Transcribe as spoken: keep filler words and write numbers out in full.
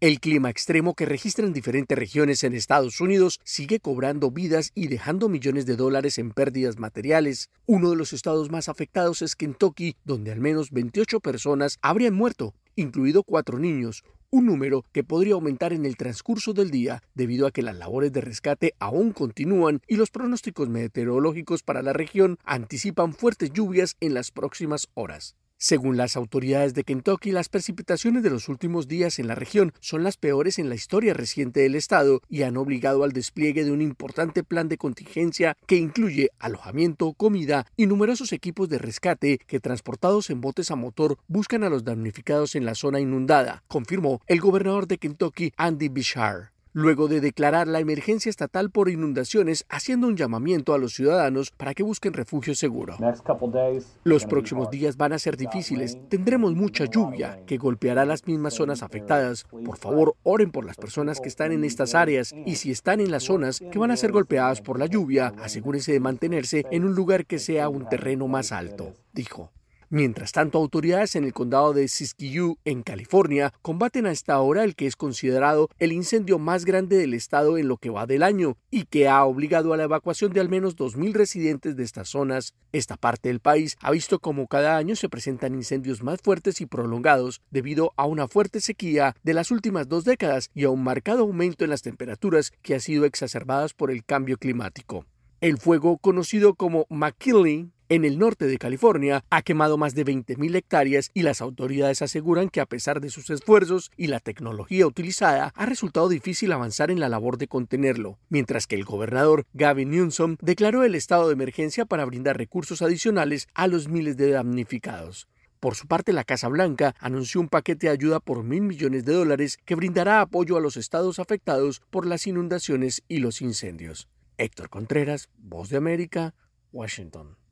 El clima extremo que registran diferentes regiones en Estados Unidos sigue cobrando vidas y dejando millones de dólares en pérdidas materiales. Uno de los estados más afectados es Kentucky, donde al menos veintiocho personas habrían muerto, incluido cuatro niños, un número que podría aumentar en el transcurso del día debido a que las labores de rescate aún continúan y los pronósticos meteorológicos para la región anticipan fuertes lluvias en las próximas horas. Según las autoridades de Kentucky, las precipitaciones de los últimos días en la región son las peores en la historia reciente del estado y han obligado al despliegue de un importante plan de contingencia que incluye alojamiento, comida y numerosos equipos de rescate que, transportados en botes a motor, buscan a los damnificados en la zona inundada, confirmó el gobernador de Kentucky, Andy Beshear, luego de declarar la emergencia estatal por inundaciones, haciendo un llamamiento a los ciudadanos para que busquen refugio seguro. Los próximos días van a ser difíciles. Tendremos mucha lluvia que golpeará las mismas zonas afectadas. Por favor, oren por las personas que están en estas áreas y si están en las zonas que van a ser golpeadas por la lluvia, asegúrense de mantenerse en un lugar que sea un terreno más alto, dijo. Mientras tanto, autoridades en el condado de Siskiyou, en California, combaten a esta hora el que es considerado el incendio más grande del estado en lo que va del año y que ha obligado a la evacuación de al menos dos mil residentes de estas zonas. Esta parte del país ha visto cómo cada año se presentan incendios más fuertes y prolongados debido a una fuerte sequía de las últimas dos décadas y a un marcado aumento en las temperaturas que ha sido exacerbadas por el cambio climático. El fuego, conocido como McKinley, en el norte de California, ha quemado más de veinte mil hectáreas y las autoridades aseguran que a pesar de sus esfuerzos y la tecnología utilizada, ha resultado difícil avanzar en la labor de contenerlo, mientras que el gobernador Gavin Newsom declaró el estado de emergencia para brindar recursos adicionales a los miles de damnificados. Por su parte, la Casa Blanca anunció un paquete de ayuda por mil millones de dólares que brindará apoyo a los estados afectados por las inundaciones y los incendios. Héctor Contreras, Voz de América, Washington.